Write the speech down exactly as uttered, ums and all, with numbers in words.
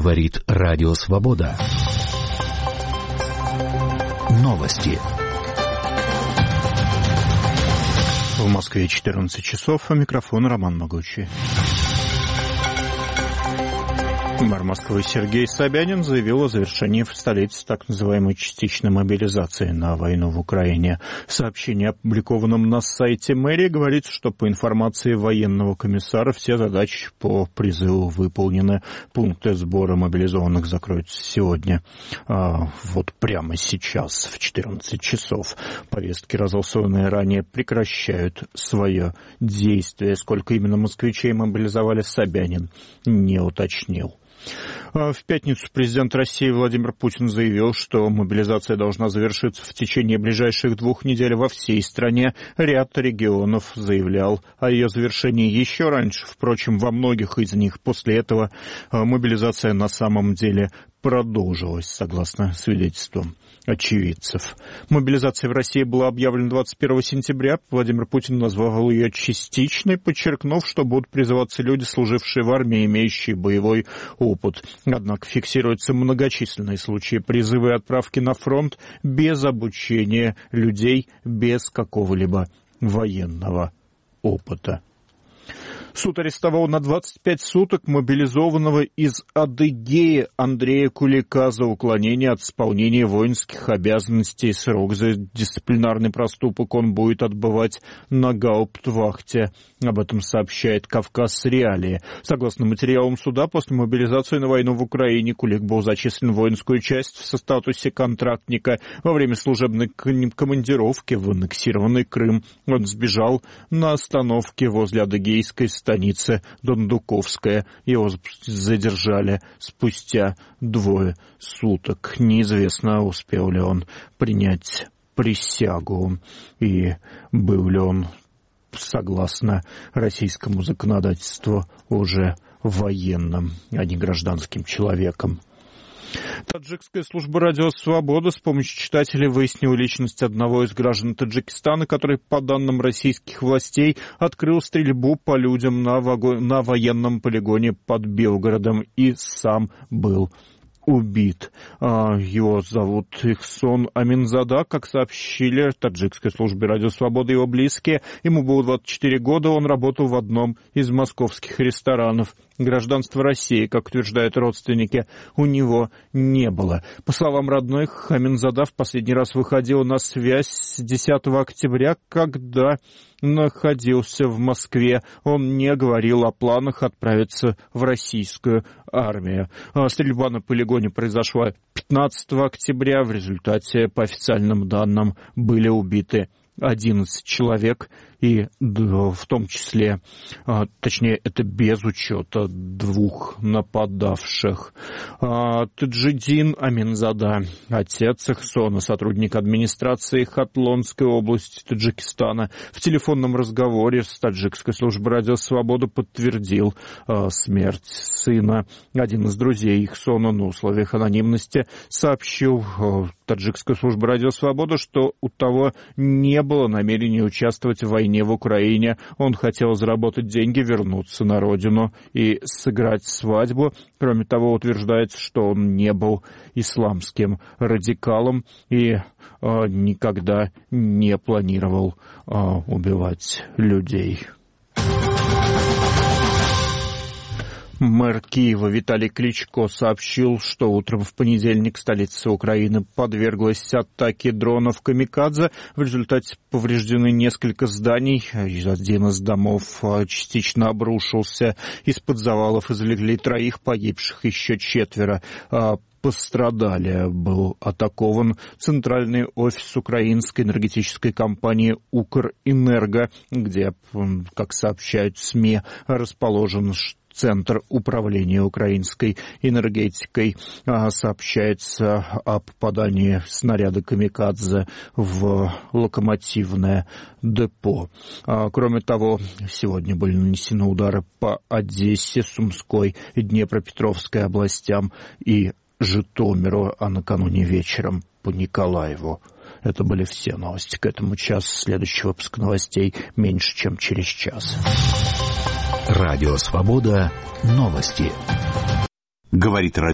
Говорит Радио Свобода. Новости. В Москве четырнадцать часов, а микрофон Роман Могучий. Мэр Москвы Сергей Собянин заявил о завершении в столице так называемой частичной мобилизации на войну в Украине. В сообщении, опубликованном на сайте мэрии, говорится, что по информации военного комиссара все задачи по призыву выполнены. Пункты сбора мобилизованных закроются сегодня. А вот прямо сейчас, в четырнадцать часов. Повестки, разосланные ранее, прекращают свое действие. Сколько именно москвичей мобилизовали, Собянин не уточнил. В пятницу президент России Владимир Путин заявил, что мобилизация должна завершиться в течение ближайших двух недель во всей стране. Ряд регионов заявлял о ее завершении еще раньше. Впрочем, во многих из них после этого мобилизация на самом деле продолжилась, согласно свидетельствам очевидцев. Мобилизация в России была объявлена двадцать первого сентября. Владимир Путин назвал ее частичной, подчеркнув, что будут призываться люди, служившие в армии, имеющие боевой опыт. Однако фиксируются многочисленные случаи призыва и отправки на фронт без обучения людей, без какого-либо военного опыта. Суд арестовал на двадцать пять суток мобилизованного из Адыгеи Андрея Кулика за уклонение от исполнения воинских обязанностей. Срок за дисциплинарный проступок он будет отбывать на гауптвахте. Об этом сообщает «Кавказ Реалии». Согласно материалам суда, после мобилизации на войну в Украине Кулик был зачислен в воинскую часть в статусе контрактника. Во время служебной командировки в аннексированный Крым он сбежал на остановке возле адыгейской станицы Дондуковская. Его задержали спустя двое суток. Неизвестно, успел ли он принять присягу и был ли он, согласно российскому законодательству, уже военным, а не гражданским человеком. Таджикская служба «Радио Свобода» с помощью читателей выяснила личность одного из граждан Таджикистана, который, по данным российских властей, открыл стрельбу по людям на, вого... на военном полигоне под Белгородом и сам был убит. Его зовут Ихсон Аминзада, как сообщили таджикской службе «Радио Свобода» его близкие. Ему было двадцать четыре года, он работал в одном из московских ресторанов. Гражданства России, как утверждают родственники, у него не было. По словам родных, Аминзада в последний раз выходил на связь с десятого октября, когда находился в Москве. Он не говорил о планах отправиться в российскую армию. Стрельба на полигоне произошла пятнадцатого октября. В результате, по официальным данным, были убиты одиннадцать человек, и в том числе, точнее, это без учета двух нападавших. Таджидин Аминзада, отец Ихсона, сотрудник администрации Хатлонской области Таджикистана, в телефонном разговоре с таджикской службой «Радио Свобода» подтвердил смерть сына. Один из друзей Ихсона на условиях анонимности сообщил таджикской службе «Радио Свобода», что у того не было намерения участвовать в войне в Украине. Он хотел заработать деньги, вернуться на родину и сыграть свадьбу. Кроме того, утверждается, что он не был исламским радикалом и э, никогда не планировал э, убивать людей. Мэр Киева Виталий Кличко сообщил, что утром в понедельник столица Украины подверглась атаке дронов «Камикадзе». В результате повреждены несколько зданий. Один из домов частично обрушился. Из-под завалов извлекли троих погибших, еще четверо пострадали. Был атакован центральный офис украинской энергетической компании «Укрэнерго», где, как сообщают СМИ, расположен Центр управления украинской энергетикой. Сообщается о попадании снаряда «Камикадзе» в локомотивное депо. Кроме того, сегодня были нанесены удары по Одессе, Сумской, Днепропетровской областям и Житомиру, а накануне вечером по Николаеву. Это были все новости к этому часу. Следующий выпуск новостей меньше, чем через час. Радио Свобода. Новости. Говорит